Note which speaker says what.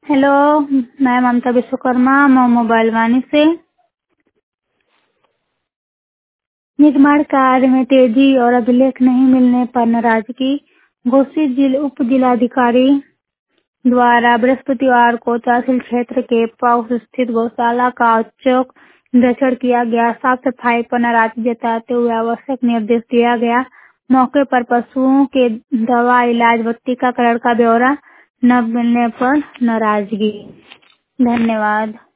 Speaker 1: Hello, मैं ममता Vishwakarma mobile वाणी से। निर्माण कार्य में तेजी और अभिलेख नहीं मिलने पर नाराजगी। घोषित उप जिलाधिकारी द्वारा बृहस्पतिवार को तहसील क्षेत्र के पाउस स्थित गौशाला का औचक निरीक्षण किया गया। साफ सफाई पर नाराजगी जताते हुए आवश्यक निर्देश दिया गया। मौके पर पशुओं के दवा, इलाज व टीकाकरण का ब्यौरा न मिलने पर नाराजगी। धन्यवाद।